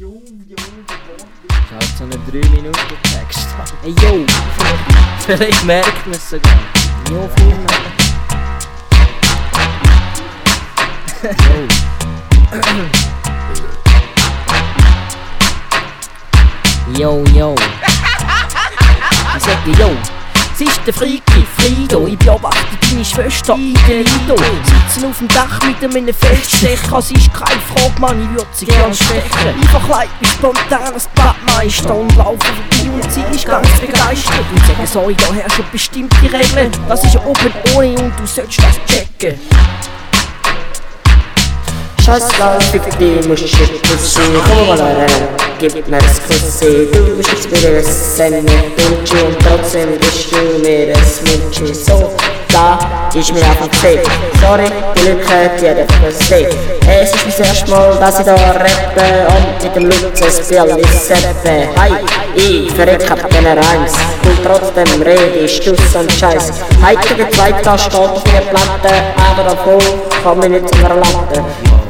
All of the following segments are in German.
Das ist halt so einen 3 Minuten Text. Ey, yo! Vielleicht merkt man es sogar. Jo, viel mehr. Yo! Yo! Ich sage yo! Sie ist der Freaky Frido, ich beobachte deine Schwester in der Lido. Sitzen auf dem Dach mit einem Feldstecher, sie ist keine Frage, Mann, ich würde sie gern stechen. Ich verkleid mich spontan als Badmeister und laufe vorbei und sie ist ganz begeistert. Und sagen so, da herrschen bestimmte Regeln, das ist oben ohne und du sollst das checken. Scheißegal, fick dich, musst shit pussy. Komm mal rein, gib mir das Kussi. Du bist jetzt wieder ein Senne, Dulci und trotzdem bist du mir ein Smutschi. So, da ist mir einfach Fick. Sorry, die Lücke, die hat einfach gesehen. Es ist das erste Mal, dass ich da rappe und mit dem Luxus Bialy seppe. Hi, ich verreck ab den Reims und trotzdem rede ich Stuss und Scheiß. Heilige Zweiter steht auf der Platte, aber davon komm ich nicht zu einer Latte.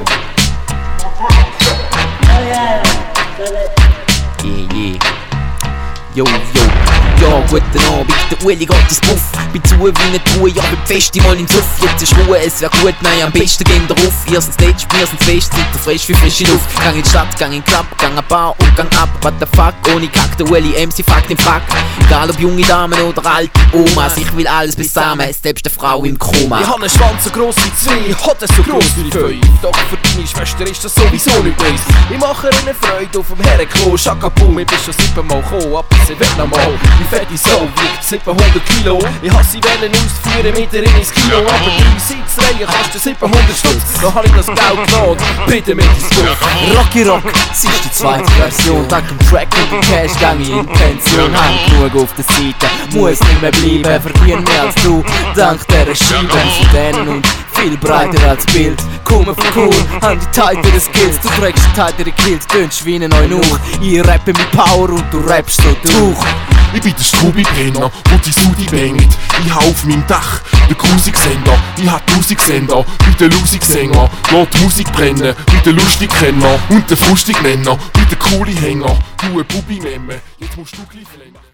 Yo, ja, guten Abend, der Uli geht ins Puff. Bin zu wie eine Truhe, ja, bin fest mal im Suff. Jetzt ist Ruhe, es wär gut, nein, am besten gehen wir rauf. Ihr seid Stage, wir sind fest, sind frisch wie frische Luft. Gang in die Stadt, gang in den Club, gang an Bar und gang ab. What the fuck, ohne Kack, der Uli MC fuckt den Fuck. Egal ob junge Damen oder alte Omas, ich will alles beisammen, selbst eine Frau im Koma. Ich hab einen Schwanz so gross wie 2, hat es so gross wie 5. Doch für deine Schwester ist das sowieso nicht böse. Ich mache ihr eine Freude auf dem Herrenklo. Schakaboom, ich bin schon 7-mal gekommen, aber sie wird noch mal. Die fette Sau wiegt 700 Kilo. Ich hasse sie wollen ausführen mit ihr ins Kino. Aber 3 Sitzreihen kostet 700 Stutz. Noch hab ich das Geld genommen, bitte mit ins Buch. Rocky Rock, sie ist die zweite Version. Dank dem Track und dem Cash gang ich in Pension. Hab genug auf der Seite, muss nicht mehr bleiben. Verdien mehr als du, dank dieser Scheibe. Von denen und viel breiter als Bild. Komme von cool, haben die tightere Skills. Du trägst die tightere Kills, tönst wie einen neuen Uch. Ich rappe mit Power und du rappst so durch. Ich bin der Strubi-Penner, wo die Sudi bängt. Ich hab auf meinem Dach den Grusigsender. Ich hab die Musiksender, wie der Lusigsänger. Lass die Musik brennen, wie der Lustigkenner. Und der Frustignenner, wie der coole Hänger. Du ein Bubi-Memme, jetzt musst du gleich rennen.